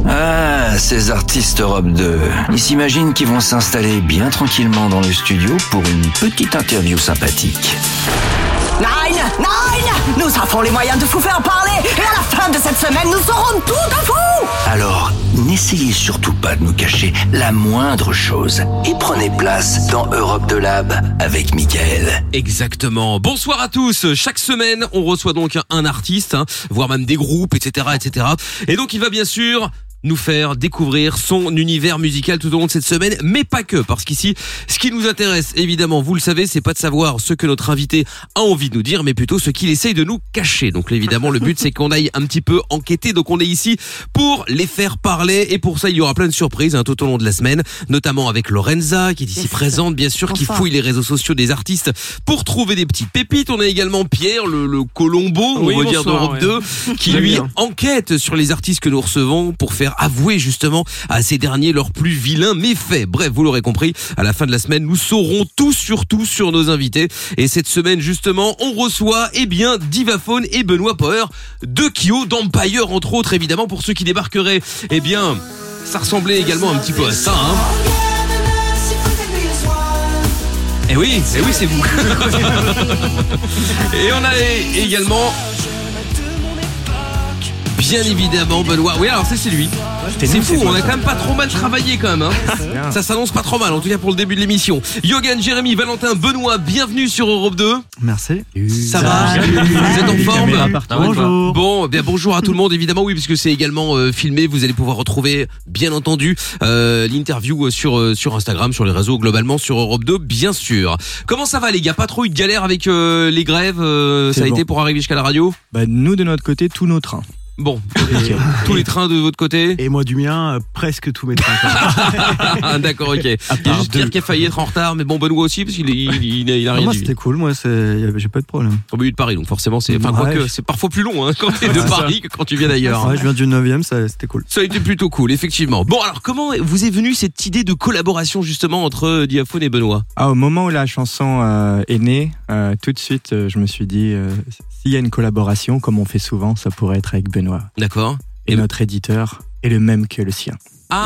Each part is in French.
Ah, ces artistes Europe 2. Ils s'imaginent qu'ils vont s'installer bien tranquillement dans le studio pour une petite interview sympathique. Nine, nous avons les moyens de vous faire parler. Et à la fin de cette semaine, nous saurons tout de vous. Alors, n'essayez surtout pas de nous cacher la moindre chose. Et prenez place dans Europe 2 Lab avec Mickaël. Exactement. Bonsoir à tous. Chaque semaine, on reçoit donc un artiste, voire même des groupes, etc., etc. Et donc, il va bien sûr nous faire découvrir son univers musical tout au long de cette semaine, mais pas que, parce qu'ici, ce qui nous intéresse, évidemment, vous le savez, c'est pas de savoir ce que notre invité a envie de nous dire, mais plutôt ce qu'il essaye de nous cacher. Donc évidemment, le but, c'est qu'on aille un petit peu enquêter, donc on est ici pour les faire parler, et pour ça, il y aura plein de surprises tout au long de la semaine, notamment avec Lorenza, qui est ici présente, bien sûr, qui fouille les réseaux sociaux des artistes pour trouver des petites pépites. On a également Pierre, le Colombo, on va dire d'Europe 2, qui lui enquête sur les artistes que nous recevons pour faire avouer justement à ces derniers leurs plus vilains méfaits. Bref, vous l'aurez compris, à la fin de la semaine, nous saurons tout sur nos invités. Et cette semaine, justement, on reçoit, Divaphone et Benoît Power de Kyo, d'Empire, entre autres, évidemment, pour ceux qui débarqueraient. Ça ressemblait également un petit peu à ça, Eh oui, c'est vous. Et on a également, bien évidemment, Benoît. Oui, alors c'est lui. C'est fou, on a quand même pas trop mal travaillé quand même. Ça s'annonce pas trop mal, en tout cas pour le début de l'émission. Yogan, Jérémy, Valentin, Benoît, bienvenue sur Europe 2. Merci. Ça va? Vous êtes en forme? Bonjour. Bon, bien bonjour à tout le monde, évidemment, oui, puisque c'est également filmé. Vous allez pouvoir retrouver, bien entendu, l'interview sur Instagram, sur les réseaux, globalement sur Europe 2, bien sûr. Comment ça va, les gars? Pas trop eu de galère avec les grèves? Ça a été pour arriver jusqu'à la radio? Nous, de notre côté, tous nos trains. Bon, tous les trains de votre côté? Et moi du mien, presque tous mes trains. D'accord, ok. Il y a juste Pierre qui a failli être en retard, mais bon, Benoît aussi, parce qu'il a rien moi, dit. c'était cool, moi, j'ai pas de problème. Au milieu de Paris, donc forcément, c'est parfois plus long quand t'es de Paris que quand tu viens d'ailleurs. Ouais, je viens du 9e, c'était cool. Ça a été plutôt cool, effectivement. Bon, alors comment vous est venue cette idée de collaboration justement entre Divaphone et Benoît? Au moment où la chanson est née, tout de suite, je me suis dit, s'il y a une collaboration, comme on fait souvent, ça pourrait être avec Benoît. D'accord. Et notre éditeur est le même que le sien.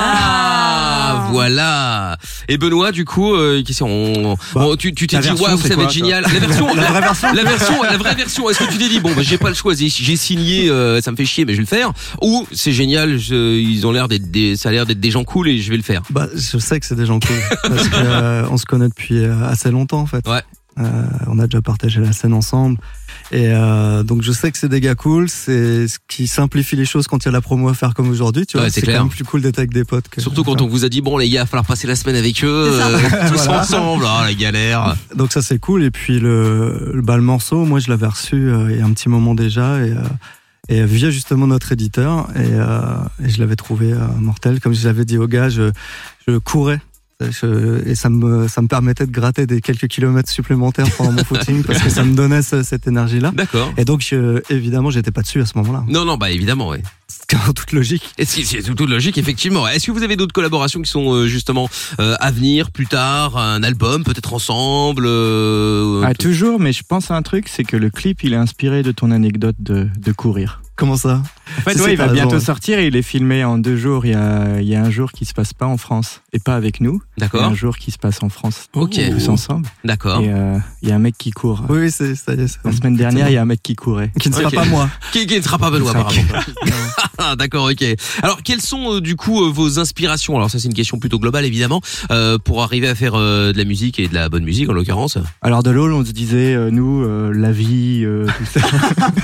Voilà. Et Benoît, du coup, tu t'es dit, ouais, ça va être génial. La vraie version. Est-ce que tu t'es dit, j'ai pas le choix, j'ai signé, ça me fait chier, mais je vais le faire. Ou c'est génial, ils ont l'air ça a l'air d'être des gens cool et je vais le faire. Je sais que c'est des gens cool parce que on se connaît depuis assez longtemps en fait. Ouais. On a déjà partagé la scène ensemble. Et donc je sais que c'est des gars cool, c'est ce qui simplifie les choses quand il y a la promo à faire comme aujourd'hui, tu vois. Ouais, c'est quand même plus cool d'être avec des potes. Surtout quand on vous a dit les gars, il va falloir passer la semaine avec eux, tous ensemble, la galère. Donc ça c'est cool. Et puis le morceau, moi je l'avais reçu il y a un petit moment déjà et via justement notre éditeur et je l'avais trouvé mortel. Comme je l'avais dit au gars, je courais. Et ça me permettait de gratter des quelques kilomètres supplémentaires pendant mon footing parce que ça me donnait cette énergie-là. D'accord. Et donc, évidemment, j'étais pas dessus à ce moment-là. Non, évidemment, oui. C'est en toute logique. C'est toute logique, effectivement. Est-ce que vous avez d'autres collaborations qui sont justement à venir, plus tard, un album, peut-être ensemble Toujours, mais je pense à un truc, c'est que le clip, il est inspiré de ton anecdote de courir. Comment ça? En fait, il va bientôt sortir et il est filmé en 2 jours. Il y a un jour qui se passe pas en France et pas avec nous. D'accord. Il y a un jour qui se passe en France. Ok. Tous ensemble. D'accord. Et il y a un mec qui court. Oui, ça y est. La semaine dernière, il y a un mec qui courait. Qui ne sera pas moi. Qui ne sera pas Benoît, apparemment. D'accord, ok. Alors, quelles sont du coup vos inspirations? Alors ça, c'est une question plutôt globale, évidemment, pour arriver à faire de la musique et de la bonne musique, en l'occurrence. Alors de LOL, on se disait, la vie, tout ça.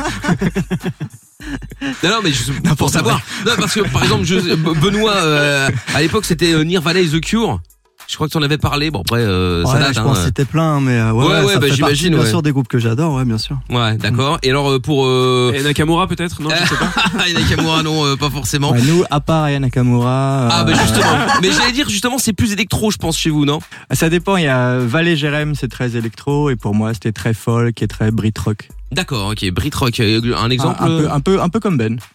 Non, mais pour savoir. Non, parce que par exemple, Benoît, à l'époque, c'était Nirvana et The Cure. Je crois que tu en avais parlé. Bon, après, ça date. Je pense que c'était plein, mais ça fait j'imagine. Bien sûr, des groupes que j'adore, ouais, bien sûr. Ouais, d'accord. Et alors, pour. Et Nakamura, peut-être? Non, je sais pas. Et Nakamura, non, pas forcément. Ouais, nous, à part Aya Nakamura. Justement. Mais j'allais dire, justement, c'est plus électro, je pense, chez vous, non? Ça dépend. Il y a Valet Jérém, c'est très électro. Et pour moi, c'était très folk et très Brit rock. D'accord, ok. Brit rock, un exemple? Un peu comme Ben.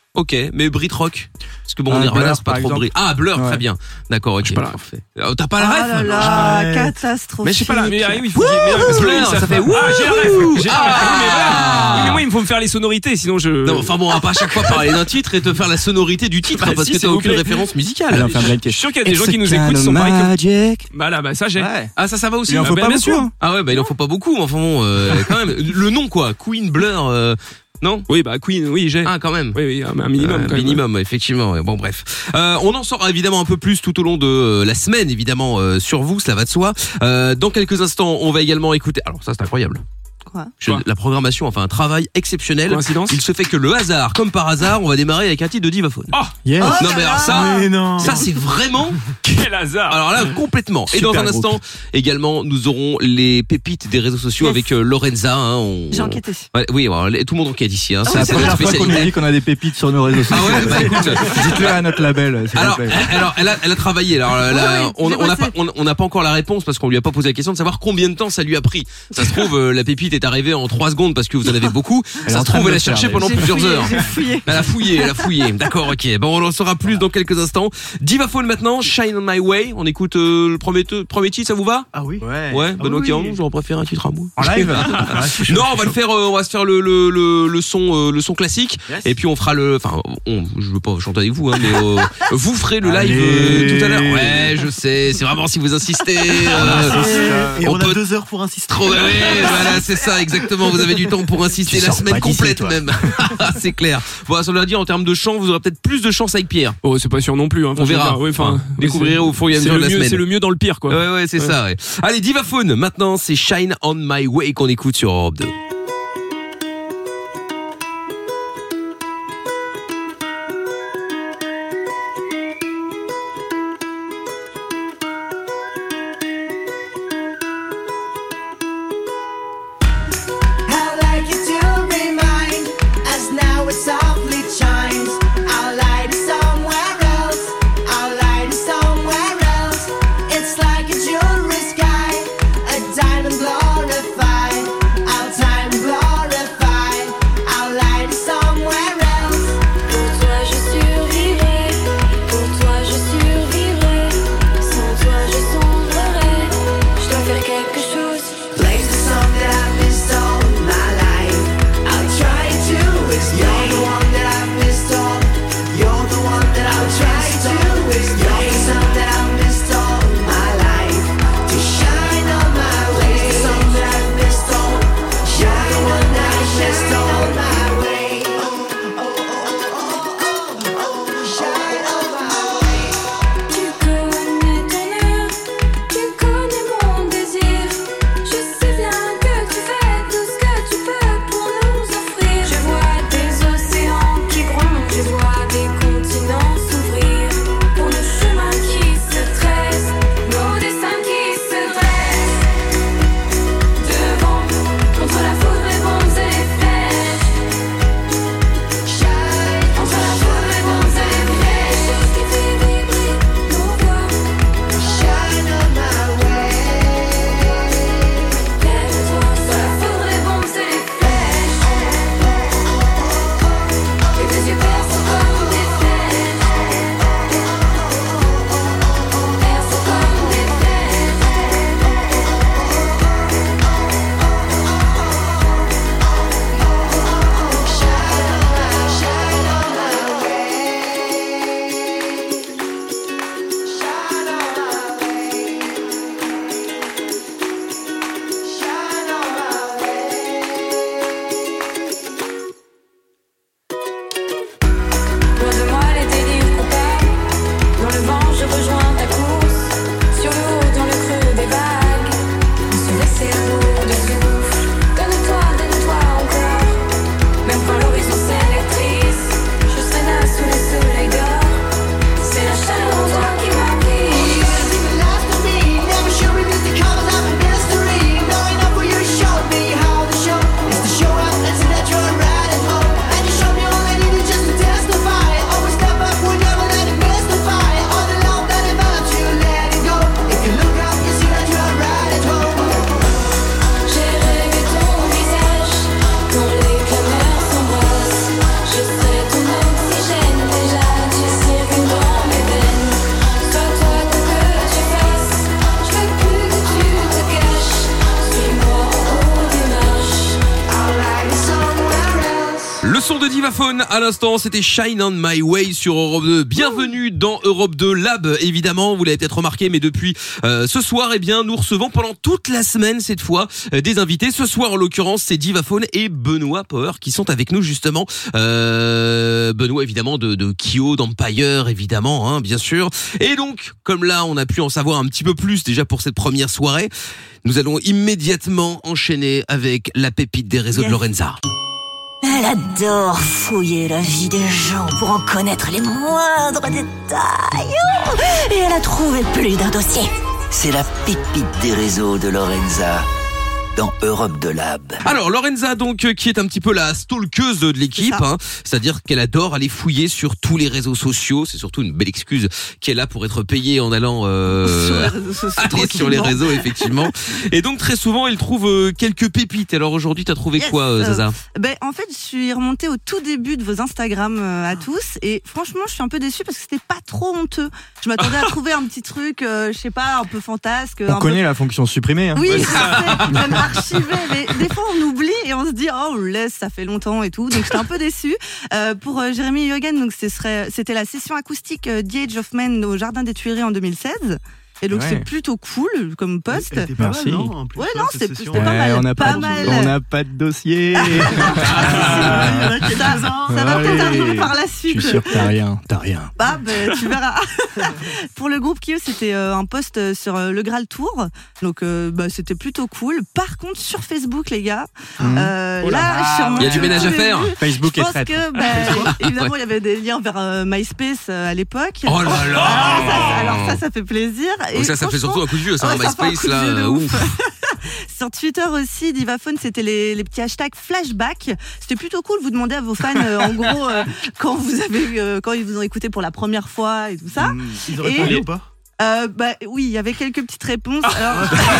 Ok, mais Brit Rock. Parce que bon, Nirvana, Blur, c'est pas par trop exemple. Brit. Ah, Blur, Ouais. très bien. D'accord, ok. J'ai pas la ref. Parfait. T'as pas la Oh ref? là là, Arrête. catastrophique. Mais je sais pas là, mais oui, il faut Blur, ça ça fait j'ai la ref. J'ai la ref. Oui, mais voilà. Ah. Oui, mais moi, il faut me faire les sonorités, sinon je. Non, enfin bon, on va pas à chaque fois parler d'un titre et te faire la sonorité du titre, Bah, parce si, que s'il t'as vous aucune plaît. référence Allez, musicale. on fait un blind Je suis test. sûr qu'il y a des gens qui nous écoutent qui sont pareils que. Magic. Bah là, bah ça j'ai. Ouais. Ah, ça va aussi. Il en faut bah, pas bien beaucoup. sûr. Hein. Ah ouais, bah il en faut pas beaucoup, enfin bon, quand même. Le nom quoi, Queen, Blur, non? Oui, bah Queen, oui, j'ai. Ah, quand même. Oui, un minimum quand même. Minimum, effectivement. Ouais. Bon, bref. On en saura évidemment un peu plus tout au long de la semaine, évidemment, sur vous, cela va de soi. Dans quelques instants, on va également écouter. Alors ça, c'est incroyable. Quoi? La programmation, enfin un travail exceptionnel. Coïncidence. Il se fait que le hasard, comme par hasard, on va démarrer avec un titre de Divaphone. Oh, Yes. Oh non là mais alors ça, Mais non. ça c'est vraiment. quel hasard. Alors là, complètement. Et dans Super un groupe. instant, également, nous aurons les pépites des réseaux sociaux Yes. avec Lorenza. Hein, J'ai enquêté. Ouais, oui, alors, tout le monde enquête ici. Hein, C'est la première fois qu'on nous dit qu'on a des pépites sur nos réseaux sociaux. Ah ouais, bah écoute. Dites-le à notre label, s'il vous Alors, plaît. elle a travaillé. Alors, Oui, on j'ai n'a bossé. pas, on n'a pas encore la réponse parce qu'on lui a pas posé la question de savoir combien de temps ça lui a pris. Ça se trouve, la pépite est arrivée en 3 secondes parce que vous en avez beaucoup. Elle est Ça en se train trouve, de elle a le faire, cherché là. pendant plusieurs heures. J'ai fouillé. Elle a fouillé. D'accord, ok. Bon, on en saura plus dans quelques instants. Divaphone maintenant, Shine on My Way. On écoute le premier titre, ça vous va? Ah oui. Ouais, Benoît oui. Caron, j'aurais préféré un titre à moi. En live. Non, on va le faire, on va se faire le son classique. Yes. Et puis on fera je veux pas chanter avec vous, hein, mais vous ferez le live Allez. tout à l'heure. Ouais, je sais, c'est vraiment si vous insistez. Et on on a peut- 2 heures pour insister. Ouais, voilà, c'est ça, exactement. Vous avez du temps pour insister Tu la sors semaine pas d'ici, complète toi. même. C'est clair. Bon, ça veut dire en termes de chant, vous aurez peut-être plus de chance avec Pierre. Oh, c'est pas sûr non plus. Hein. On verra. Oui, enfin, Découvrirez au fur et à c'est mesure de le la mieux, semaine. c'est le mieux dans le pire, quoi. Ouais, c'est ça, ouais. Allez, Divaphone, maintenant, c'est Shine on My Way qu'on écoute sur Europe 2. I'd like you to remind us now it softly chimes. Our light is somewhere else. Our light is somewhere else. It's like a jewelry sky, a diamond glorified. Our time Divaphone à l'instant, c'était Shine on My Way sur Europe 2. Bienvenue dans Europe 2 Lab, évidemment, vous l'avez peut-être remarqué, mais depuis ce soir, eh bien, nous recevons pendant toute la semaine cette fois des invités. Ce soir, en l'occurrence, c'est Divaphone et Benoît Power qui sont avec nous justement. Benoît évidemment de Kyo, d'Empire évidemment, hein, bien sûr. Et donc, comme là, on a pu en savoir un petit peu plus déjà pour cette première soirée, nous allons immédiatement enchaîner avec la pépite des réseaux de Lorenza. Elle adore fouiller la vie des gens pour en connaître les moindres détails. Et elle a trouvé plus d'un dossier. C'est la pépite des réseaux de Lorenza dans Europe 2 Lab. Alors Lorenza donc qui est un petit peu la stalkeuse de l'équipe, hein, c'est-à-dire qu'elle adore aller fouiller sur tous les réseaux sociaux. C'est surtout une belle excuse qu'elle a pour être payée en allant sur les réseaux effectivement. Et donc très souvent elle trouve quelques pépites. Alors aujourd'hui t'as trouvé quoi Zaza? En fait je suis remontée au tout début de vos Instagram à tous et franchement je suis un peu déçue parce que c'était pas trop honteux. Je m'attendais à trouver un petit truc, je sais pas, un peu fantasque. On connaît la fonction supprimer. Hein. Oui, même archivé, mais des fois on oublie et on se dit oh on le laisse, ça fait longtemps et tout, donc j'étais un peu déçue. Pour Jérémy Yogan, donc c'était la session acoustique The Age of Man au Jardin des Tuileries en 2016. Et donc c'est plutôt cool comme poste. Merci. Mal, non, ouais non c'était pas mal. On n'a pas mal. On n'a pas de dossier. ça va peut-être arriver par la suite. Je suis sûr que t'as rien. Tu verras. Pour le groupe Kyo, c'était un post sur le Graal Tour. Donc c'était plutôt cool. Par contre sur Facebook les gars, là il y a du ménage à faire. Facebook est traître. Évidemment il y avait des liens vers MySpace à l'époque. Oh là là. Alors ça fait plaisir. Donc ça fait surtout un coup de vieux, ça, MySpace là. Ouf. Sur Twitter aussi, Divaphone, c'était les petits hashtags flashback. C'était plutôt cool. Vous demandez à vos fans, en gros, quand ils vous ont écouté pour la première fois et tout ça. Ils ont répondu ou pas? Oui, il y avait quelques petites réponses. Alors,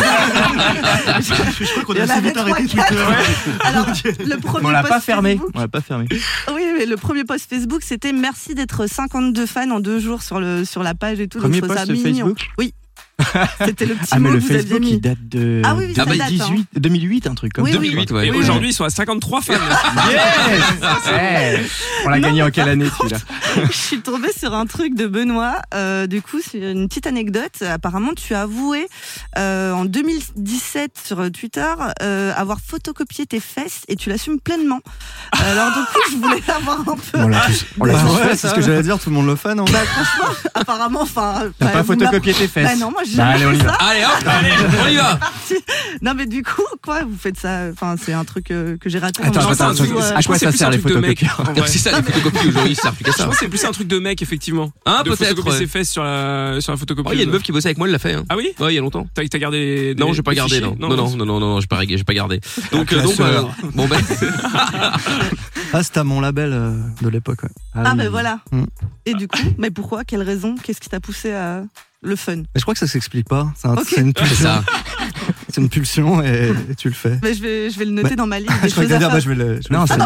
je crois qu'on a assez vite arrêté Twitter. Alors, le premier on l'a post pas fermé. Facebook, On l'a pas fermé. Oui, mais le premier post Facebook, c'était merci d'être 52 fans en 2 jours sur la page et tout. Premier donc je trouve post ça mignon. Facebook. Oui. C'était le petit mais mot le que vous aviez Facebook mis. il date de Ah oui, ça date, 2008, un truc comme Oui, ça. 2008, ouais. Et aujourd'hui, ils sont à 53 fans. On l'a gagné en quelle année celui-là? Je suis tombée sur un truc de Benoît. Du coup, c'est une petite anecdote. Apparemment, tu as avoué en 2017 sur Twitter avoir photocopié tes fesses et tu l'assumes pleinement. Alors du coup, je voulais avoir un peu. On l'a tous fait, c'est ce que j'allais dire, tout le monde le fait, non? Franchement, apparemment, T'as pas photocopié tes fesses? Non, moi j'ai jamais allez, on y fait va. ça. Allez hop, on y va. Non mais du coup, quoi, vous faites ça? Enfin, c'est un truc que j'ai raté. Attends, à quoi ça sert les photocopieurs? C'est ça les photocopies aujourd'hui, ça sert plus qu'à Je ça. pense que c'est plus un truc de mec effectivement. Hein, de peut-être. photocopier ses fesses sur la photocopie. Il y a une meuf qui bossait avec moi, elle l'a fait. Hein. Ah oui? Ouais, il y a longtemps. T'as gardé Non, j'ai pas gardé. Non, j'ai pas gardé. Donc bon ben. C'était à mon label de l'époque. Ouais. Voilà. Mm. Et du coup, mais pourquoi? Quelle raison? Qu'est-ce qui t'a poussé à le fun? Mais je crois que ça s'explique pas. Ok. C'est une C'est pulsion. ça. C'est une pulsion et tu le fais. Mais je vais le noter dans ma liste. Je crois que t'allais dire, je vais le. Non, c'est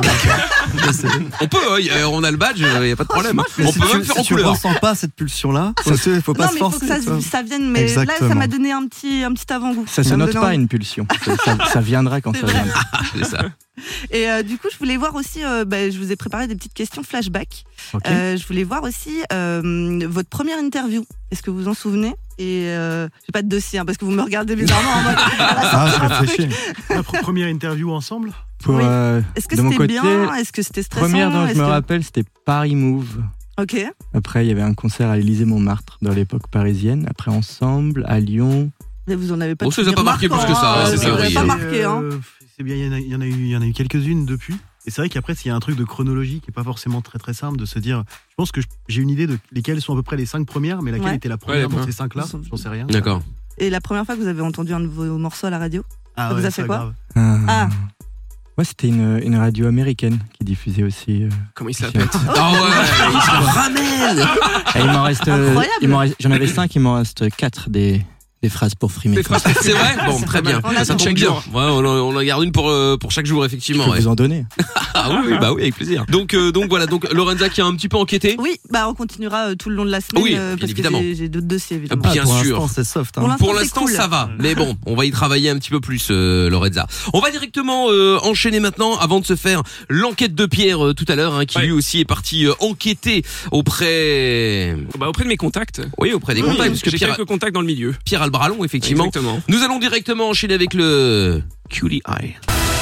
On peut, on a le badge, il y a pas de problème. Mais On si peut tu, même faire si en tu couleur. ressens pas cette pulsion-là, faut pas Non, se mais il faut forcer. que tu vois. ça vienne. Mais là, ça Exactement. m'a donné un petit avant-goût. Ça se me note donne pas envie. une pulsion. Ça viendra quand C'est ça vrai. viendra. C'est ça. Et du coup, je voulais voir aussi, je vous ai préparé des petites questions flashback. Ok. Je voulais voir aussi votre première interview. Est-ce que vous vous en souvenez? Et j'ai pas de dossier, parce que vous me regardez bizarrement en mode. Je réfléchis. La première interview ensemble? Pour, Oui. Est-ce que de mon c'était côté, bien? Est-ce que c'était stressant? première dont je Est-ce me que- rappelle, c'était Paris Move. Ok. Après, il y avait un concert à l'Élysée-Montmartre dans l'époque parisienne. Après, Ensemble, à Lyon. Mais vous en avez pas. Bon, de ça vous a pas souvenirs marqué plus que marquants, ça, hein, c'est ça vous a vrai. pas marqué, hein. C'est bien, il y en a eu quelques-unes depuis. Et c'est vrai qu'après, s'il y a un truc de chronologie qui est pas forcément très très simple de se dire. Je pense que j'ai une idée de lesquelles sont à peu près les 5 premières, mais laquelle Ouais. était la première Ouais, dans ces 5-là, j'en sais rien. D'accord. Et la première fois que vous avez entendu un de vos morceaux à la radio? Ah Ça vous ouais, a fait ça, quoi? grave. Ah. Ouais, c'était une radio américaine qui diffusait aussi. Comment il s'appelle? Ah ouais, il se ramène. Et il m'en reste. Incroyable. J'en avais 5, il m'en reste 4 des Des phrases pour frimer. C'est vrai. Bon, très bien. On a Ça tout. tombe bien. Ouais, on en garde une pour chaque jour effectivement. Je peux Ouais. vous en donner. Ah oui, bah oui, avec plaisir. Donc voilà, donc Lorenza qui a un petit peu enquêté. Oui, bah on continuera tout le long de la semaine. Oui, bien parce évidemment. que j'ai d'autres dossiers évidemment. Bien pour sûr. l'instant, c'est soft. Pour Hein. Pour c'est l'instant, cool. ça va. Mais bon, on va y travailler un petit peu plus, Lorenza. On va directement enchaîner maintenant, avant de se faire l'enquête de Pierre tout à l'heure, hein, qui lui aussi est parti enquêter auprès Auprès de mes contacts. des contacts, parce que J'ai Pierre quelques contacts dans le milieu. a le bras long, effectivement. Exactement. Nous allons directement enchaîner avec le QDI.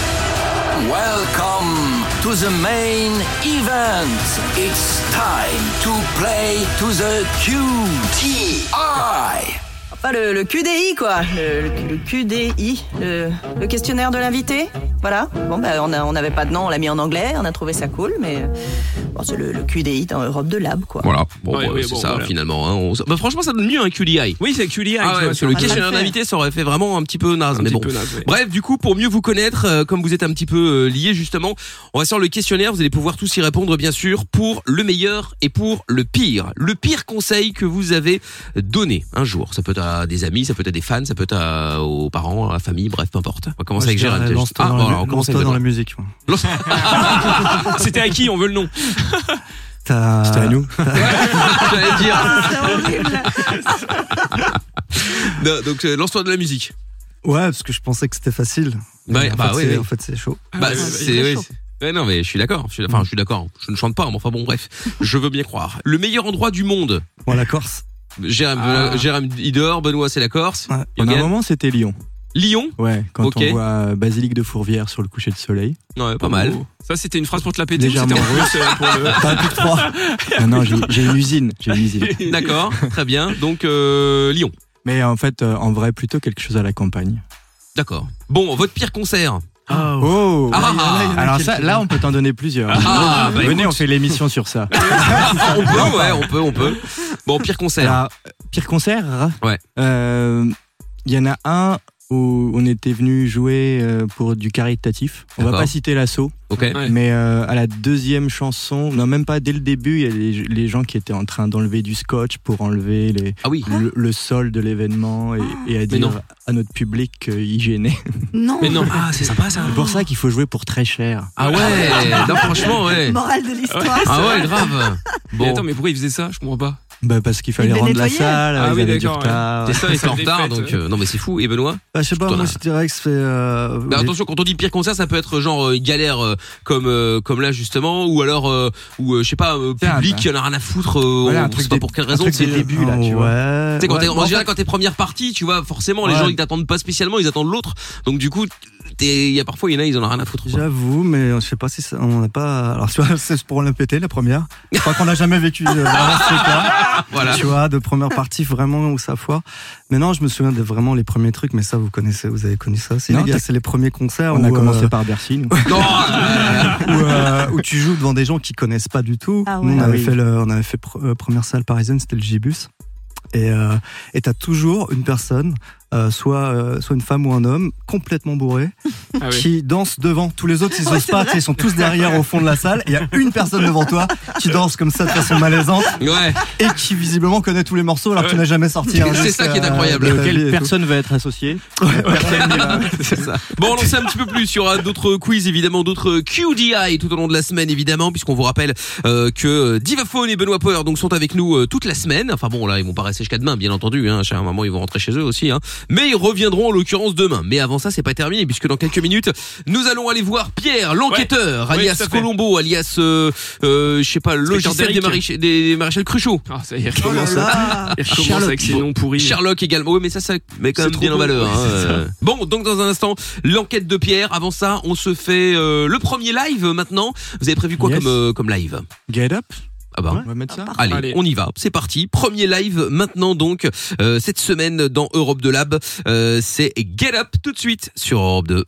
Welcome to the main event. It's time to play to the QTI. Enfin, le QDI, quoi. Le QDI, le questionnaire de l'invité. Voilà. Bon, bah, on n'avait pas de nom, on l'a mis en anglais, on a trouvé ça cool, mais bon, c'est le QDI dans Europe de Lab, quoi. Voilà. Bon, Ouais, bah, oui, c'est bon, ça, voilà. finalement. Hein. Franchement, ça donne mieux un QDI. Oui, c'est QDI. Ah ouais, parce que le questionnaire d'invité, ça aurait fait vraiment un petit peu naze. Mais bon. Bref, du coup, pour mieux vous connaître, comme vous êtes un petit peu liés justement, on va sur le questionnaire. Vous allez pouvoir tous y répondre, bien sûr, pour le meilleur et pour le pire. Le pire conseil que vous avez donné un jour. Ça peut être à des amis, ça peut être à des fans, ça peut être aux parents, à la famille, bref, peu importe. On va commencer avec Gérald. Lance-toi dans, voilà, on commence avec dans Benoît. la musique. moi. C'était à qui? On veut le nom. C'était à nous. J'allais dire. C'est horrible. Non, donc lance-toi de la musique. Ouais, parce que je pensais que c'était facile. Ouais, En bah fait, oui, c'est- oui. En fait, c'est chaud. Bah, ouais, c'est ouais, oui, ouais, non, mais je suis d'accord. Je suis d'accord. Je ne chante pas, mais enfin bon, bref. Je veux bien croire. Le meilleur endroit du monde. Bon, la Corse. Jérém Idor, Benoît, c'est la Corse. Ouais. Pendant un Yogan, moment, c'était Lyon. Lyon. Ouais, quand Ok. on voit Basilique de Fourvière sur le coucher de soleil. Ouais, pas mal. Ça, c'était une phrase pour te la péter. ou Légèrement c'était en russe pour le... Pas plus de 3. Non, j'ai une usine. D'accord, très bien. Donc Lyon. Mais en fait, en vrai, plutôt quelque chose à la campagne. D'accord. Bon, votre pire concert. Oh Alors ça, là, on peut t'en donner plusieurs. Ah, bah, Venez, écoute. on fait l'émission sur ça. On peut, ouais, on peut. Bon, pire concert. Alors, pire concert. Ouais. Il y en a un où on était venu jouer pour du caritatif. On va D'accord. pas citer l'assaut, Ok. Ouais. mais à la deuxième chanson, non même pas dès le début, il y a les gens qui étaient en train d'enlever du scotch pour enlever Ah oui. le sol de l'événement et à Mais non. dire à notre public qu'il gênait. Non. Mais non, c'est sympa ça. C'est pour ça qu'il faut jouer pour très cher. Ah ouais. Non, franchement, ouais. Morale de l'histoire. Ah ouais, grave. Mais Bon. attends, mais pourquoi il faisait ça? Je comprends pas. Bah parce qu'il fallait devait rendre la nettoyer. salle, Ah ils oui, avaient du d'accord, ouais. retard. C'est ça, il est en Des retard, fêtes. donc non mais c'est fou. Et Benoît. Bah, je sais pas, Putain, moi là. je dirais que c'est. Mais attention, quand on dit pire concert, ça peut être genre galère comme là justement, ou alors ou je sais pas public qui en a rien à foutre. Voilà, un on truc sait pas des- pour quelle un raison. truc C'est des débuts, là, tu vois. Ouais. Tu sais, quand t'es, Ouais, en en général, fait, quand t'es première partie, tu vois, forcément, les Ouais. gens, ils t'attendent pas spécialement, ils attendent l'autre. Donc, du coup, il y a parfois, il y en a, ils en ont rien à foutre, quoi. J'avoue, mais je sais pas si on n'a pas. Alors, tu vois, c'est pour l'MPT, la première. Je crois qu'on n'a jamais vécu vraiment ce cas. Voilà. Tu vois, de première partie vraiment où ça foire. Mais non, je me souviens de vraiment les premiers trucs, mais ça, vous connaissez, vous avez connu ça. C'est Non, les gars, t'as- c'est les premiers concerts On a où, commencé par Bercy, nous. Non, où tu joues devant des gens qui connaissent pas du tout. Ah ouais. Nous, on Ah avait oui. fait première salle parisienne, c'était le Gibus. Et t'as toujours une personne, soit une femme ou un homme, complètement bourré, Ah oui. qui danse devant. Tous les autres, ils Ouais, osent c'est pas, vrai. ils sont tous derrière au fond de la salle. Et il y a une personne devant toi qui danse comme ça de façon malaisante ouais. et qui visiblement connaît tous les morceaux alors que tu n'as jamais sorti un C'est disque, ça qui est incroyable. de ta vie Auquel et tout. personne va être associé. C'est ça. Bon, on en sait un petit peu plus. Il y aura d'autres quiz, évidemment, d'autres QDI tout au long de la semaine, évidemment, puisqu'on vous rappelle que Divaphone et Benoît Power donc sont avec nous toute la semaine. Enfin bon, là, ils vont pas rester jusqu'à demain, bien entendu. Hein. À un moment, ils vont rentrer chez eux aussi. Hein. Mais ils reviendront en l'occurrence demain. Mais avant ça, c'est pas terminé, puisque dans quelques minutes, nous allons aller voir Pierre, l'enquêteur, Ouais, alias tout à fait. Colombo, alias, je sais pas, le logiciel Derrick. des maréchals Cruchot. Ah, ça y est, Oh là là. il recommence avec ses noms pourris. Sherlock également. Oui, mais ça met quand C'est même trop bien en beau. valeur. Ouais, Hein. c'est ça. Bon, donc dans un instant, l'enquête de Pierre. Avant ça, on se fait le premier live maintenant. Vous avez prévu quoi Yes. comme live? Get up. Ah bah. On va mettre ça. Allez, Allez. on y va, c'est parti. Premier live maintenant donc cette semaine dans Europe 2 Lab. C'est Get Up tout de suite sur Europe 2.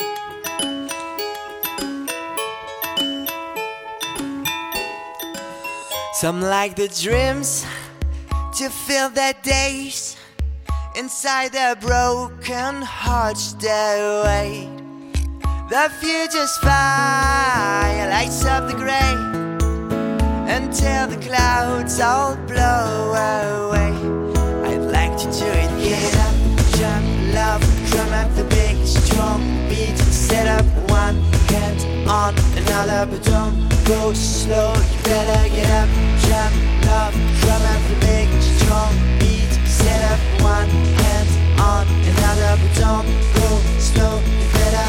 Some like the dreams to fill their days inside their broken hearts they wait. The future's fire lights up the gray until the clouds all blow away. I'd like to do it. Get up, another, but don't go slow. You better get up, jump, love, drum out the big, strong beat. Set up one hand on another, but don't go slow. You better.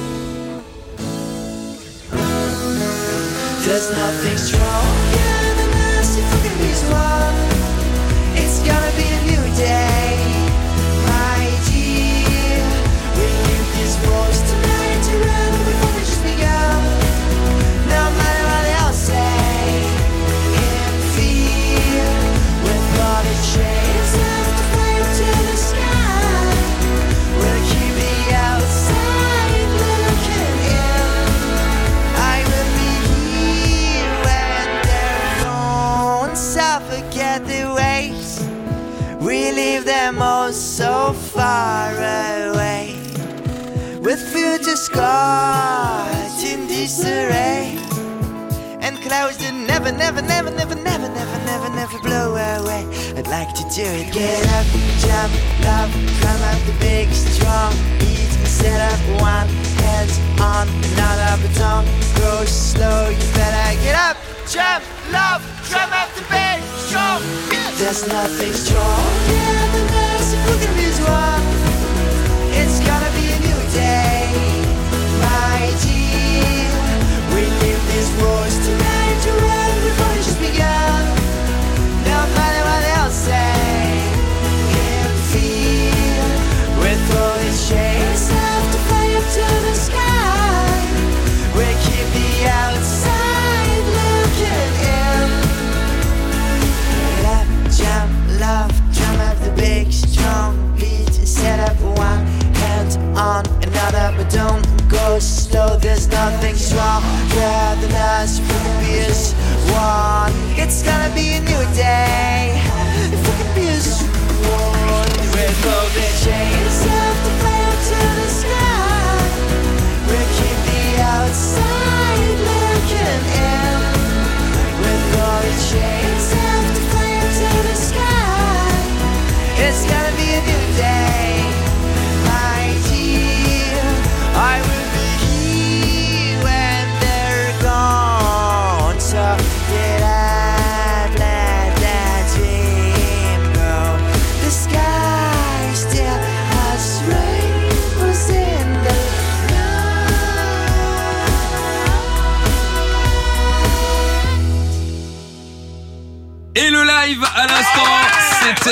There's nothing stronger than us if we can be one. It's gonna be a new day, my dear. We leave this voice tonight to run before we just begun. No matter what they'll say and feel, with all the chains left to fly up to the sky, we'll keep the outside looking in. I will be here when they're gone, so forget the ways. We leave them all so far away, with future scars in disarray, and clouds that never, never, never, never, never, never, never, never blow away. I'd like to do it. Get up, jump, love, climb up the big, strong beat, and set up one hand on another, but don't go slow. You better get up, jump, love, climb up the big, strong beat. There's nothing stronger than us if we can be one. It's gonna be a new day, my dear. We leave these wars tonight to run before we just begun. No matter what they'll say and feel, with all these chains left to fly up to the sky, we'll keep the outside looking in. Get up, jump, love, drum up the big, strong beat. Set up one hand on another, but don't go slow. There's nothing stronger than us. If we can be as one, it's gonna be a new day. If we can be as one, with all the chains left to fly up to the sky, we'll keep the outside looking in. With all the chains left to fly up to the sky, it's gonna be a new day, my dear. I will be here when they're gone. So get up, let that dream go. The sky still has rainbows in the Et le live à l'instant,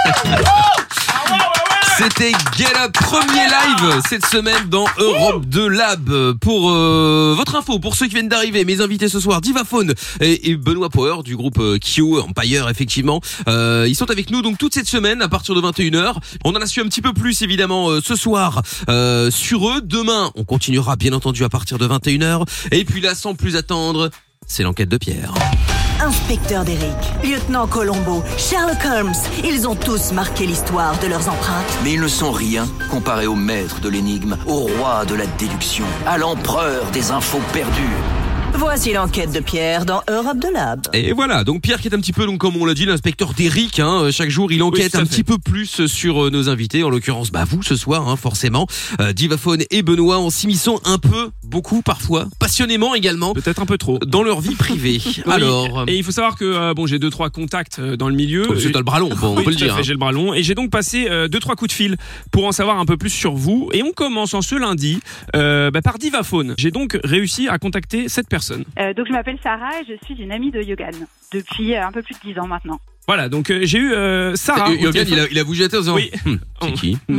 c'était Get Up, premier live cette semaine dans Europe 2 Lab. Pour votre info, pour ceux qui viennent d'arriver, mes invités ce soir, Divaphone et Benoît Power du groupe Kyo Empire, effectivement. Ils sont avec nous donc toute cette semaine à partir de 21h. On en a su un petit peu plus évidemment ce soir sur eux. Demain, on continuera bien entendu à partir de 21h. Et puis là, sans plus attendre, c'est l'enquête de Pierre. Inspecteur Derrick, lieutenant Colombo, Sherlock Holmes, ils ont tous marqué l'histoire de leurs empreintes. Mais ils ne sont rien comparés au maître de l'énigme, au roi de la déduction, à l'empereur des infos perdues. Voici l'enquête de Pierre dans Europe 2 Lab. Et voilà, donc Pierre qui est un petit peu, donc comme on l'a dit, l'inspecteur d'Eric. Chaque jour, il enquête un petit peu plus sur nos invités. En l'occurrence, vous ce soir, forcément. Divaphone et Benoît en s'immisçant un peu, beaucoup parfois, passionnément également. Peut-être un peu trop. Dans leur vie privée. Alors. Et il faut savoir que j'ai 2-3 contacts dans le milieu. Parce que t'as le bras long, on peut le dire. J'ai le bras long et j'ai donc passé 2-3 coups de fil pour en savoir un peu plus sur vous. Et on commence en ce lundi par Divaphone. J'ai donc réussi à contacter cette personne. Donc je m'appelle Sarah et je suis une amie de Yogan depuis un peu plus de 10 ans maintenant. Voilà, donc j'ai eu Sarah. Yogan, il a bougé la tête en disant oui. C'est qui Non,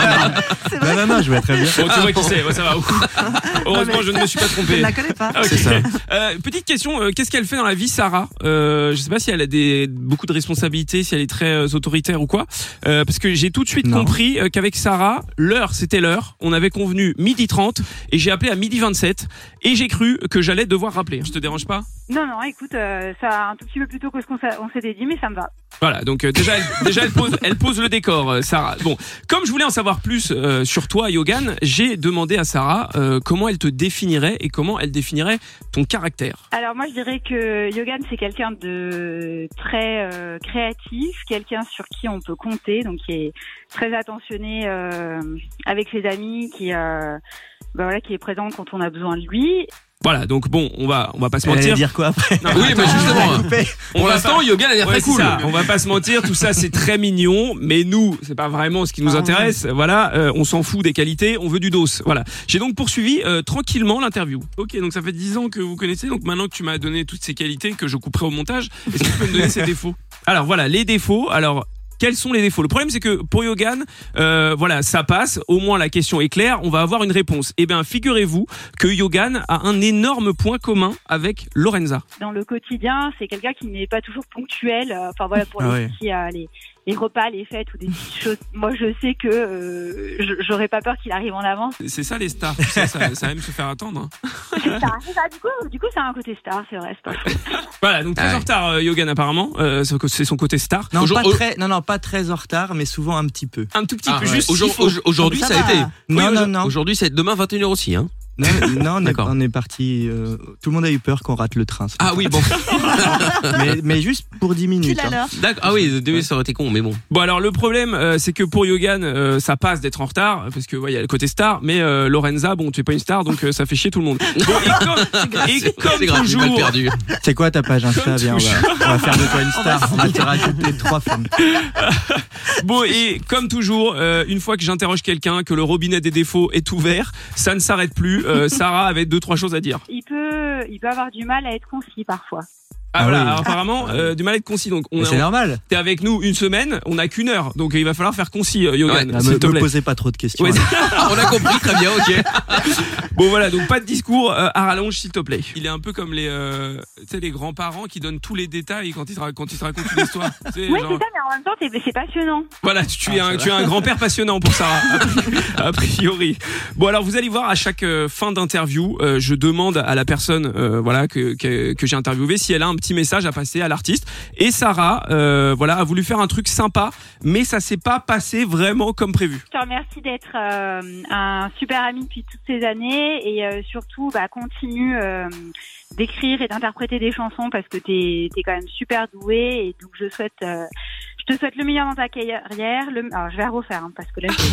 je vois très bien. Bon, tu vois qui c'est, ça va. Heureusement, je ne me suis pas trompé. Je ne la connais pas. Okay. C'est ça. Petite question, qu'est-ce qu'elle fait dans la vie, Sarah Je sais pas si elle a beaucoup de responsabilités, si elle est très autoritaire ou quoi. Parce que j'ai tout de suite compris qu'avec Sarah, c'était l'heure. On avait convenu 12h30 et j'ai appelé à 12h27 et j'ai cru que j'allais devoir rappeler. Je te dérange pas ? Non, écoute, ça un tout petit peu plus tôt que ce qu'on s'était dit, mais ça me va. Voilà, donc déjà elle pose le décor, Sarah. Bon, comme je voulais en savoir plus sur toi, Yogan, j'ai demandé à Sarah comment elle te définirait et comment elle définirait ton caractère. Alors moi, je dirais que Yogan, c'est quelqu'un de très créatif, quelqu'un sur qui on peut compter, donc qui est très attentionné avec ses amis, qui est présent quand on a besoin de lui. Voilà, donc bon, on va pas se Elle allait mentir. dire quoi après? Non, Oui, mais justement, pour va l'instant, pas- Yogan a l'air Ouais, très c'est cool. ça. On va pas se mentir, tout ça c'est très mignon, mais nous, c'est pas vraiment ce qui nous intéresse. Voilà, on s'en fout des qualités, on veut du dos. Voilà. J'ai donc poursuivi tranquillement l'interview. Ok, donc ça fait 10 ans que vous connaissez, donc maintenant que tu m'as donné toutes ces qualités que je couperai au montage, est-ce que tu peux me donner ses défauts? Alors voilà, les défauts. Alors quels sont les défauts? Le problème, c'est que pour Yogan, voilà, ça passe. Au moins, la question est claire. On va avoir une réponse. Eh bien, figurez-vous que Yogan a un énorme point commun avec Lorenza. Dans le quotidien, c'est quelqu'un qui n'est pas toujours ponctuel. Enfin voilà, pour les repas, les fêtes ou des petites choses. Moi, je sais que j'aurais pas peur qu'il arrive en avance. C'est ça les stars. Ça aime se faire attendre. Hein. C'est ça. Du coup, c'est un côté star, c'est vrai. C'est pas faux. Voilà, donc très en retard, Yogan apparemment. C'est son côté star. Non, pas très en retard, mais souvent un petit peu. Un tout petit peu, juste. Aujourd'hui, ça a été. Non. Aujourd'hui, ça va être demain 21h aussi, hein. Non, on est parti. Tout le monde a eu peur qu'on rate le train. Ah oui, bon. mais juste pour 10 minutes. Hein. D'accord. Ah oui, ça aurait été con, mais bon. Bon, alors le problème, c'est que pour Yogan, ça passe d'être en retard, parce que il y a le côté star, mais Lorenza, bon, tu es pas une star, donc ça fait chier tout le monde. Bon, et comme toujours, c'est quoi ta page Insta? Viens, on va faire de toi une star. On va te rajouter 3 femmes. Bon, et comme toujours, une fois que j'interroge quelqu'un, que le robinet des défauts est ouvert, ça ne s'arrête plus. Sarah avait 2-3 choses à dire. Il peut avoir du mal à être concis parfois. Ah voilà, oui. alors, apparemment du mal à être concis, donc c'est normal. T'es avec nous une semaine, on n'a qu'une heure, donc il va falloir faire concis, Yogan. Ouais, me posez pas trop de questions. Ouais, on a compris, très bien, ok. Bon voilà, donc pas de discours à rallonge s'il te plaît. Il est un peu comme les grands-parents qui donnent tous les détails quand ils te racontent une histoire. Oui, genre... c'est ça, mais en même temps c'est passionnant. Voilà, tu es un grand-père passionnant pour Sarah, a priori. Bon alors vous allez voir, à chaque fin d'interview, je demande à la personne voilà que j'ai interviewée si elle a un petit message à passer à l'artiste. Et Sarah voilà, a voulu faire un truc sympa, mais ça s'est pas passé vraiment comme prévu. Je te remercie d'être un super ami depuis toutes ces années et surtout continue d'écrire et d'interpréter des chansons parce que t'es quand même super doué et donc je te souhaite le meilleur dans ta carrière. Alors je vais refaire parce que là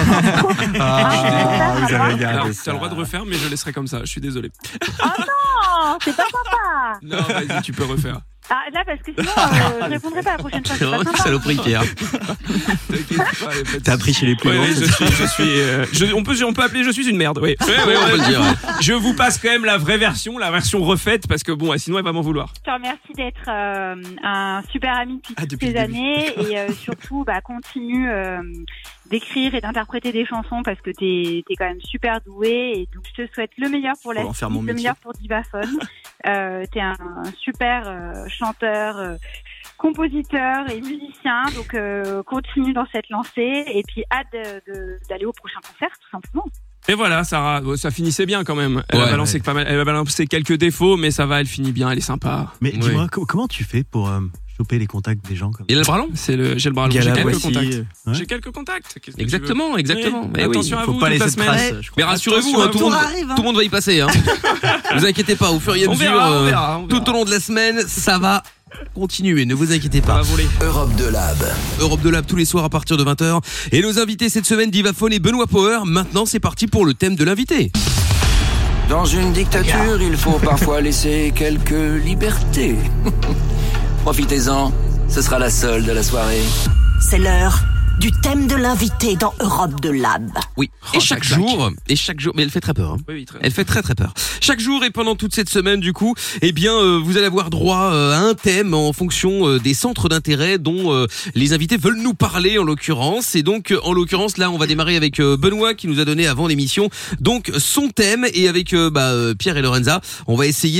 t'as le droit de refaire, mais je laisserai comme ça. Je suis désolé. Oh non, c'est pas sympa. Non, vas-y, tu peux refaire. Ah, là, parce que sinon, je répondrai pas la prochaine fois. C'est vraiment une saloperie, Pierre. T'as appris chez les plus grands. Oui, on peut appeler je suis une merde. Oui, on peut le dire. Je vous passe quand même la vraie version, la version refaite, parce que bon, sinon elle va m'en vouloir. Je te remercie d'être un super ami depuis toutes ces années et surtout, continue d'écrire et d'interpréter des chansons parce que t'es quand même super doué et donc je te souhaite le meilleur pour la suite, le meilleur pour Divaphone. T'es un super chanteur, compositeur et musicien, donc continue dans cette lancée et puis hâte d'aller au prochain concert tout simplement. Et voilà, Sarah, ça finissait bien quand même. Elle a balancé pas mal, elle a balancé quelques défauts, mais ça va, elle finit bien, elle est sympa. Mais dis-moi, comment tu fais pour choper les contacts des gens comme ça? Il a le bras long. J'ai le bras long. J'ai quelques contacts. J'ai quelques contacts. Exactement. Mais attention à vous, toute la semaine. Mais rassurez-vous, tout le monde va y passer. Hein. Vous inquiétez pas, au fur et à mesure, on verra. tout au long de la semaine, ça va continuer, ne vous inquiétez pas. Europe de Lab tous les soirs à partir de 20h. Et nos invités cette semaine, Divaphone et Benoît Power. Maintenant, c'est parti pour le thème de l'invité. Dans une dictature, il faut parfois laisser quelques libertés. Profitez-en, ce sera la solde de la soirée. C'est l'heure du thème de l'invité dans Europe de Lab. Oui, et chaque jour, mais elle fait très peur. Hein. Oui, elle fait très peur. Chaque jour et pendant toute cette semaine, du coup, vous allez avoir droit à un thème en fonction des centres d'intérêt dont les invités veulent nous parler en l'occurrence. Et donc, en l'occurrence, là, on va démarrer avec Benoît qui nous a donné avant l'émission donc son thème et avec Pierre et Lorenza, on va essayer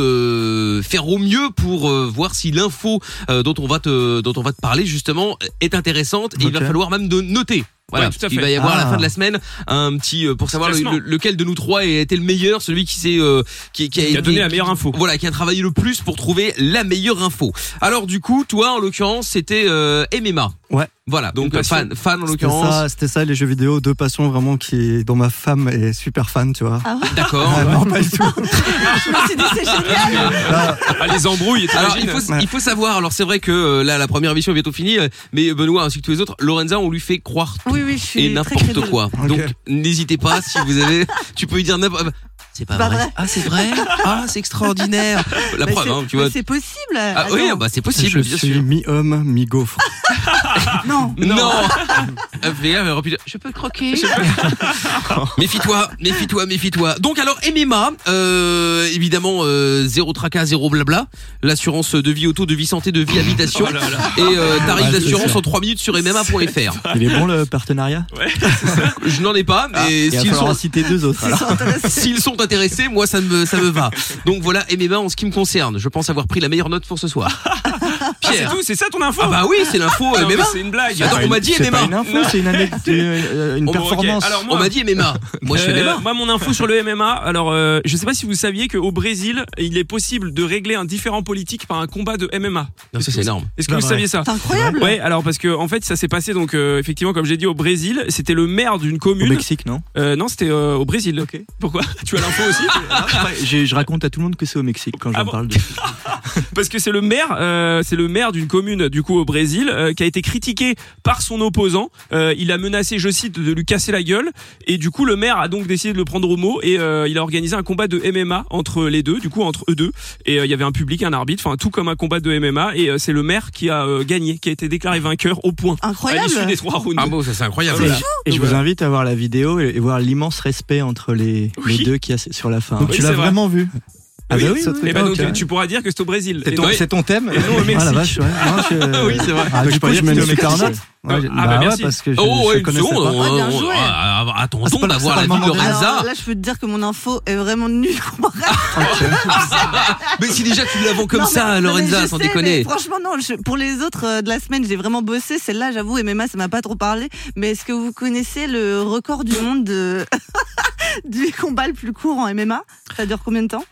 de faire au mieux pour voir si l'info dont on va te parler justement est intéressante et il va falloir même de noter. Voilà, tout à fait. Il va y avoir à la fin de la semaine un petit pour savoir lequel de nous trois a été le meilleur, celui qui a donné la meilleure info. Voilà, qui a travaillé le plus pour trouver la meilleure info. Alors du coup, toi en l'occurrence, c'était MMA. Ouais. Voilà, donc fan en l'occurrence. C'était ça, les jeux vidéo, deux passions vraiment dont ma femme est super fan, tu vois. Ah ouais. D'accord. Non, pas du tout. Je me suis dit c'est génial. Les embrouilles. Alors il faut savoir. Alors c'est vrai que là la première émission est bientôt finie, mais Benoît ainsi que tous les autres, Lorenza, on lui fait croire tout je suis et n'importe quoi. Okay. Donc n'hésitez pas si vous avez. Tu peux lui dire n'importe. C'est pas vrai. Ah, c'est vrai. Ah, c'est extraordinaire. La preuve, hein, tu vois. C'est possible. Ah oui, bah c'est possible, Je bien suis sûr. mi-homme, mi-gaufre. Non. Non. Je peux croquer. Méfie-toi. Donc alors MMA, évidemment, zéro tracas, zéro blabla. L'assurance de vie auto, de vie santé, de vie habitation. Et tarif d'assurance en 3 minutes sur MMA.fr. Il est bon le partenariat? Je n'en ai pas, mais s'ils sont citer 2 autres. S'ils sont intéressés, moi ça me va. Donc voilà, MMA en ce qui me concerne. Je pense avoir pris la meilleure note pour ce soir. Pierre, c'est ça ton info? Ah bah oui, c'est l'info Non, MMA. c'est une blague. Attends, on m'a dit C'est MMA. pas une info, c'est une anecdote, une performance. Okay. Alors, moi, on m'a dit MMA. Moi je fais MMA. Moi mon info sur le MMA. Alors je sais pas si vous saviez qu'au Brésil, il est possible de régler un différend politique par un combat de MMA. Non, ça c'est énorme. Est-ce que vous saviez ça? C'est incroyable. Ouais, alors parce que en fait ça s'est passé donc effectivement comme j'ai dit au Brésil, c'était le maire d'une commune. Au Mexique, non? Non, c'était au Brésil. Ok. Pourquoi? Tu as l'info aussi? Je raconte à tout le monde que c'est au Mexique quand j'en parle. Parce que c'est le maire d'une commune du coup au Brésil qui a été critiqué par son opposant. Il a menacé, je cite, de lui casser la gueule. Et du coup le maire a donc décidé de le prendre au mot et il a organisé un combat de MMA entre les deux, du coup entre eux deux. Et il y avait un public, un arbitre, enfin tout comme un combat de MMA. Et c'est le maire qui a gagné, qui a été déclaré vainqueur au point. Incroyable. À l'issue des 3 rounds. Ah bon, ça c'est incroyable. Voilà. Et je vous invite à voir la vidéo et voir l'immense respect entre les deux qu'il y a sur la fin. Donc Oui, tu c'est l'as vrai. vraiment vu? Ah bah oui, Et bah donc ok. tu pourras dire que c'est au Brésil. c'est ton thème. Et non au Mexique. Ah la vache, ouais. Non, Oui, c'est vrai. Ah, Donc, du je coup, peux je dire mets que une c'était au super Mexique. note. Ouais, Ah bah merci. parce que Oh ouais, je une connaissais seconde. pas. bien joué. Attendons c'est pas- d'avoir c'est la pas vie le de moment. Lorenza. Alors là, je peux te dire que mon info est vraiment nulle. Mais si déjà tu l'avons comme Non, ça, mais Lorenza, je sans sais, déconner. mais franchement, non. Pour les autres de la semaine, j'ai vraiment bossé. Celle-là, j'avoue, MMA, ça m'a pas trop parlé. Mais est-ce que vous connaissez le record du monde du combat le plus court en MMA? Ça dure combien de temps?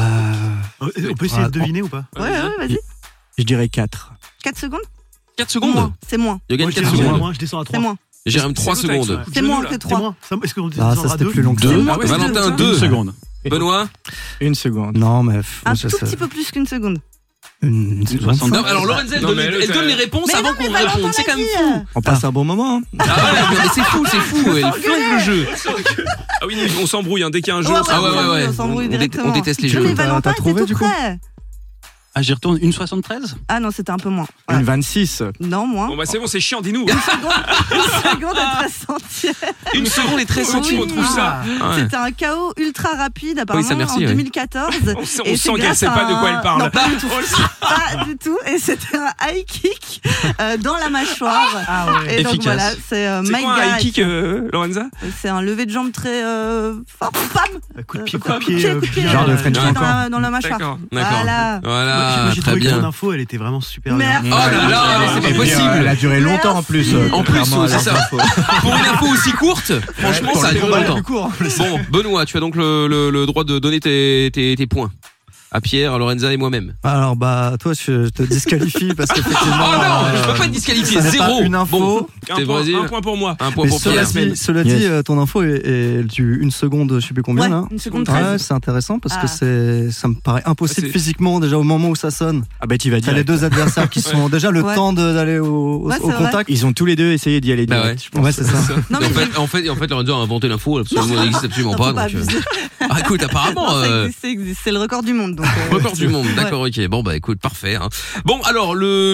On peut essayer de deviner ou pas? Ouais, vas-y. Je dirais 4. 4 secondes? 4 secondes. C'est moins. Je gagne Moi, je 4 descends à secondes. moins, je descends à 3. C'est moins. Jérôme 3 C'est nous, secondes. C'est moins que 3. Est-ce qu'on Ah, ça descendra c'était 2? plus long que 2. ça. Valentin 2 2 secondes. Benoît 1 seconde. Non, mais Un tout petit peu plus qu'une seconde. une seconde. Non, alors Lorenza elle Non, donne mais elle donne les réponses Mais avant non, mais qu'on Valentin réponde. C'est l'a quand même dit. fou. On passe un bon moment. Hein. Ah ouais, mais c'est fou. Elle flingue le jeu. Ah oui, on s'embrouille hein, dès qu'il y a un jeu. Ouais, on s'embrouille. ouais. On s'embrouille On directement. déteste les Non, jeux. mais Valentin T'as trouvé, était tout du coup près. Ah, j'y retourne. 1,73? Ah non, c'était un peu moins. Voilà. Une 26. Non, moins. Bon bah c'est bon, c'est chiant, dis-nous. Une seconde à 13 centièmes. Une seconde et 13 centimes. On trouve ça. Ouais. C'était un KO ultra rapide apparemment ça, merci, en ouais. 2014. On sent Et c'est qu'elle grâce sait à pas de quoi un- elle parle. Non, pas du tout. Pas du tout. Et c'était un high kick dans la mâchoire. Et donc Efficace. voilà, c'est C'est My quoi un high Guy. kick, Lorenza? C'est un lever de jambe très fort. Pam. Coup de pied, Coup de pied, pied, genre de French dans Kick. dans la mâchoire. D'accord. Voilà. Voilà, Moi, j'ai très trouvé que ton bien. info, elle était vraiment super Merci. bien. Oh là là, c'est pas possible. Elle a duré longtemps en plus. En plus, contrairement à c'est leurs ça. infos. Pour une info aussi courte, franchement, ça a duré longtemps. plus court. Bon, Benoît, tu as donc le droit de donner tes points à Pierre, à Lorenza et moi-même. Alors bah toi je te disqualifie parce Oh qu'effectivement. non, je peux pas être disqualifié, ça n'est pas zéro. une info. Bon, c'est Brésil. Un point pour moi. Un point Mais pour cela Pierre. dit, cela dit, ton info est du 1 seconde, je sais plus combien Ouais, là. 1 seconde Ouais, 13. c'est intéressant parce Ah. que ça me paraît impossible C'est- physiquement déjà au moment où ça sonne. Ah bah tu vas T'as dire. les deux adversaires qui sont déjà le Ouais. temps d'aller au Ouais, c'est vrai. contact. Ils ont tous les deux essayé d'y aller Bah direct. ouais. je pense. Ouais, c'est ça. Non, Et mais en fait, Lorenza a inventé l'info, absolument, elle n'existe absolument non, pas. faut pas Donc, abuser. Ah, écoute, apparemment, Non, ça existe, c'est le record du monde. Donc, record du monde, Ouais. d'accord, ok. Bon, bah écoute, parfait. Hein. Bon, alors,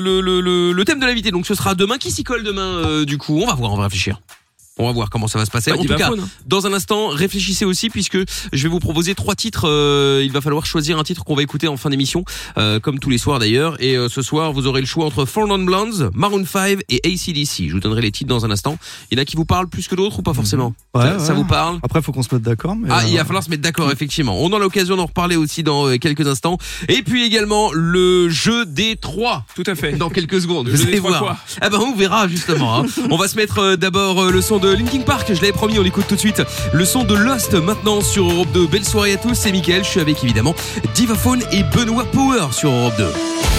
le thème de l'invité, donc ce sera demain. Qui s'y colle demain, du coup? On va voir, on va réfléchir. On va voir comment ça va se passer. En tout cas, dans un instant, réfléchissez aussi puisque je vais vous proposer 3 titres. Il va falloir choisir un titre qu'on va écouter en fin d'émission, comme tous les soirs d'ailleurs. Et ce soir, vous aurez le choix entre Four Non Blondes, Maroon 5 et AC/DC. Je vous donnerai les titres dans un instant. Il y en a qui vous parlent plus que d'autres ou pas forcément? Ça vous parle? Après, faut qu'on se mette d'accord. Mais il va falloir se mettre d'accord, effectivement. On aura l'occasion d'en reparler aussi dans quelques instants. Et puis également le jeu des 3. Tout à fait. Dans quelques secondes. Le Vous jeu des allez 3 voir. quoi? Ah ben on verra justement. Hein. On va se mettre d'abord le son de Linkin Park. Je l'avais promis, on l'écoute tout de suite. Le son de Lost maintenant sur Europe 2. Belle soirée à tous. C'est Mickaël. Je suis avec évidemment Divaphone et Benoît Power sur Europe 2.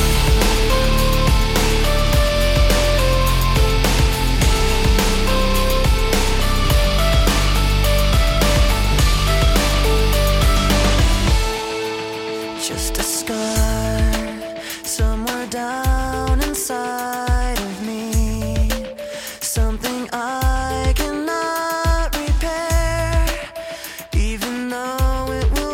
Just a scar somewhere down inside of me. Something I cannot repair, even though it will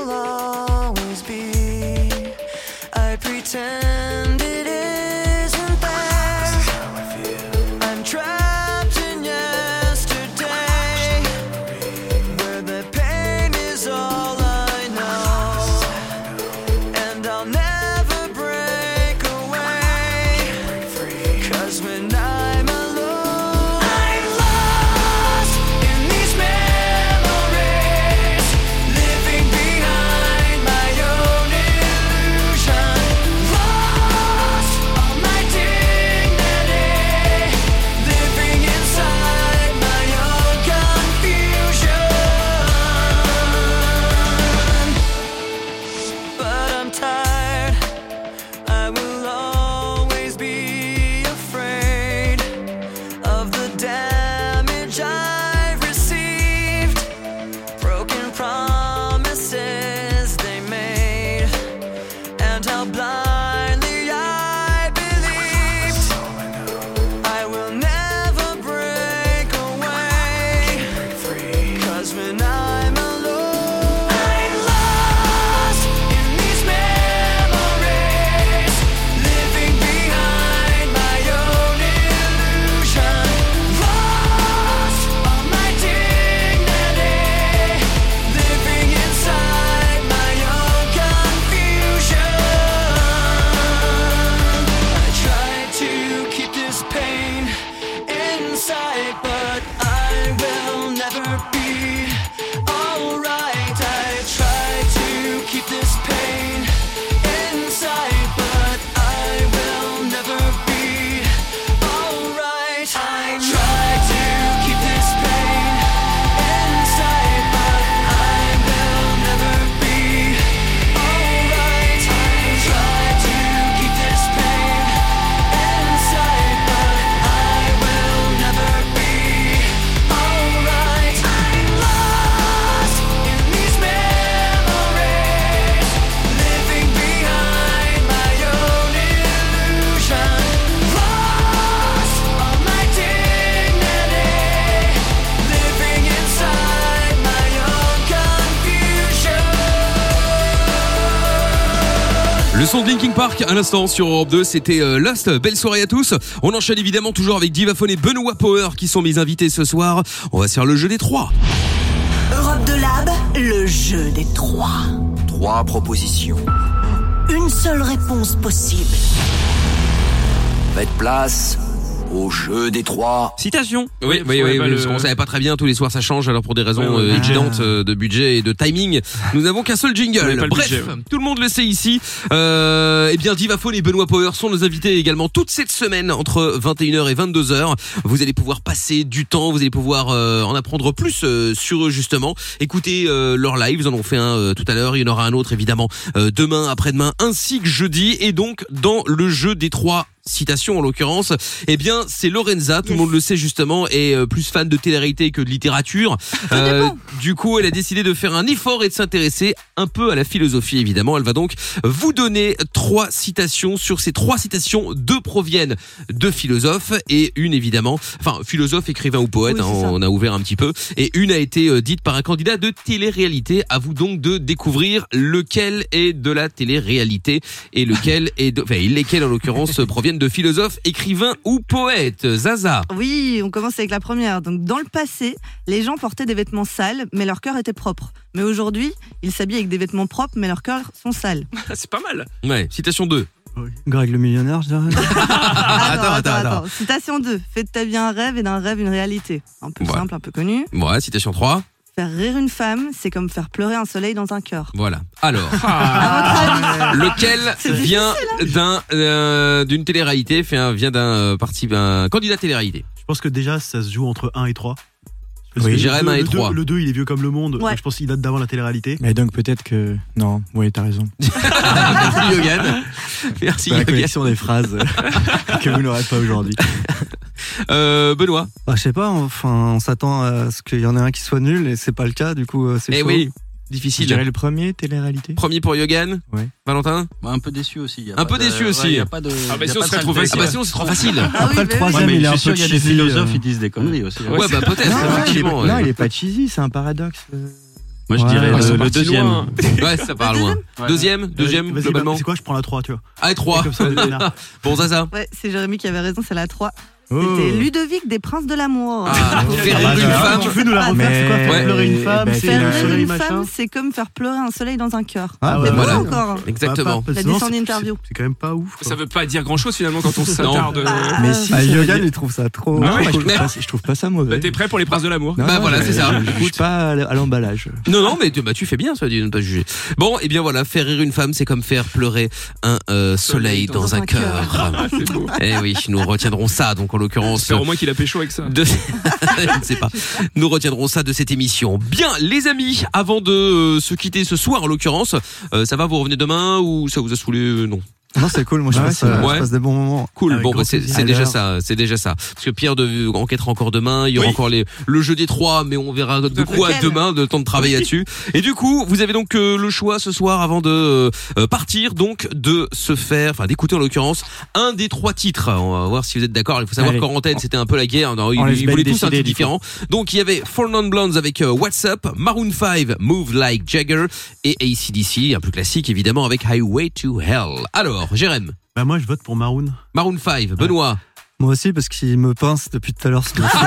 Le son de Linkin Park à l'instant sur Europe 2, c'était Lost. Belle soirée à tous. On enchaîne évidemment toujours avec Divaphone et Benoît Power qui sont mes invités ce soir. On va se faire le jeu des 3. Europe de Lab, le jeu des 3. 3 propositions. Une seule réponse possible. Faites place au jeu des 3. Citation. Oui, on savait pas très bien, tous les soirs ça change, alors pour des raisons évidentes de budget et de timing, nous n'avons qu'un seul jingle. Bref, budget, tout le monde le sait ici. Eh bien, Divaphone et Benoît Power sont nos invités également toute cette semaine entre 21h et 22h. Vous allez pouvoir passer du temps, vous allez pouvoir en apprendre plus sur eux justement. Écoutez leur live, ils en ont fait un tout à l'heure, il y en aura un autre évidemment demain, après-demain, ainsi que jeudi. Et donc, dans le jeu des 3 citations en l'occurrence, eh bien c'est Lorenza, tout le monde le sait justement, est plus fan de télé-réalité que de littérature. Du coup, elle a décidé de faire un effort et de s'intéresser un peu à la philosophie évidemment. Elle va donc vous donner 3 citations. Sur ces 3 citations, 2 proviennent de philosophes et une évidemment, enfin philosophe, écrivain ou poète, on a ouvert un petit peu, et une a été dite par un candidat de télé-réalité. À vous donc de découvrir lequel est de la télé-réalité et lequel est lesquels en l'occurrence proviennent de philosophes, écrivains ou poètes. Zaza. Oui, on commence avec la première. Donc, dans le passé, les gens portaient des vêtements sales, mais leur cœur était propre. Mais aujourd'hui, ils s'habillent avec des vêtements propres, mais leurs cœurs sont sales. C'est pas mal. Ouais, citation 2. Oui. Greg le millionnaire, je dirais. Attends. Citation 2. Fais de ta vie un rêve et d'un rêve une réalité. Un peu simple, un peu connu. Ouais, citation 3. Faire rire une femme, c'est comme faire pleurer un soleil dans un cœur. Voilà. Alors, lequel vient d'une télé-réalité, vient d'un candidat télé-réalité. Je pense que déjà, ça se joue entre 1 et 3. Oui, Jérém 1 et 3. Le 2, il est vieux comme le monde. Ouais. Donc je pense qu'il date d'avant la télé-réalité. Mais donc peut-être que... Non, oui, t'as raison. Merci Yogan. Merci La Yogan. collection des phrases que vous n'aurez pas aujourd'hui. Benoît. Je sais pas, on s'attend à ce qu'il y en ait un qui soit nul et c'est pas le cas, du coup c'est chaud. Oui, difficile. Je dirais le premier, télé-réalité. Premier pour Yogan. Ouais. Valentin. Un peu déçu aussi. Un peu déçu aussi. Il y a pas de. sinon c'est trop facile. Sinon c'est trop facile. Après le troisième, mais il est je un suis sûr peu qu'il y a des cheesy, philosophes qui disent des conneries aussi. Ouais, bah peut-être. Effectivement. Non, il est pas cheesy, c'est un paradoxe. Moi je dirais le deuxième. Ouais, ça part loin. Deuxième, globalement. C'est quoi, je prends la 3, tu vois. Ah, 3. Bon, Zaza. Ouais, c'est Jérémy qui avait raison, c'est la 3. C'était Ludovic des Princes de l'amour. Faire rire une femme. Tu peux nous la refaire, c'est quoi, faire pleurer une femme, c'est faire le rire soleil une machin. femme, c'est comme faire pleurer un soleil dans un cœur. Ah, c'est voilà. bon encore. Exactement. Il a dit son interview. C'est quand même pas ouf. Ça veut pas dire grand chose finalement quand on s'attarde. Mais si. Yogan, il trouve ça trop. Non, je trouve pas ça mauvais. T'es prêt pour les Princes de l'amour? Bah voilà, c'est ça. Je bouge pas à l'emballage. Non, mais tu fais bien, ça dit de ne pas juger. Bon, et bien voilà, faire rire une femme, c'est comme faire pleurer un soleil dans un cœur. C'est beau. Eh oui, nous retiendrons ça, donc en l'occurrence. J'espère au moins qu'il a pécho avec ça. Je ne sais pas. Nous retiendrons ça de cette émission. Bien, les amis, avant de se quitter ce soir, en l'occurrence, ça va, vous revenez demain ou ça vous a saoulé? Non. Non, c'est cool, moi je passe des bons moments. Cool, bon, bah, c'est déjà ça, Parce que Pierre enquêtera encore demain, il y aura encore le jeu des 3, mais on verra de quoi demain, de temps de travailler là-dessus. Et du coup, vous avez donc le choix ce soir, avant de partir, donc de d'écouter en l'occurrence un des 3 titres. On va voir si vous êtes d'accord. Il faut savoir qu'en antenne, c'était un peu la guerre. Ils voulaient tous un titre différent. Donc il y avait Four Non Blondes avec What's Up, Maroon 5, Move Like Jagger, et AC/DC, un plus classique évidemment, avec Highway to Hell. Alors, Jérém. Bah moi je vote pour Maroon. Maroon 5, Benoît. Moi aussi, parce qu'il me pince depuis tout à l'heure.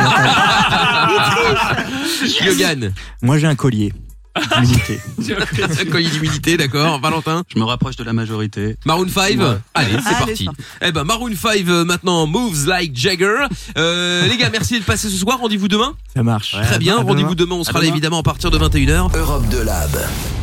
Yogan. Moi j'ai un collier d'humilité. Un collier d'humilité, d'accord. Valentin. Je me rapproche de la majorité. Maroon 5. Ouais. Allez, c'est parti. Eh ben Maroon 5 maintenant, Moves Like Jagger. Les gars, merci de passer ce soir. Rendez-vous demain. Ça marche. Très bien. Rendez-vous demain. On sera là évidemment à partir de 21h. Europe de Lab.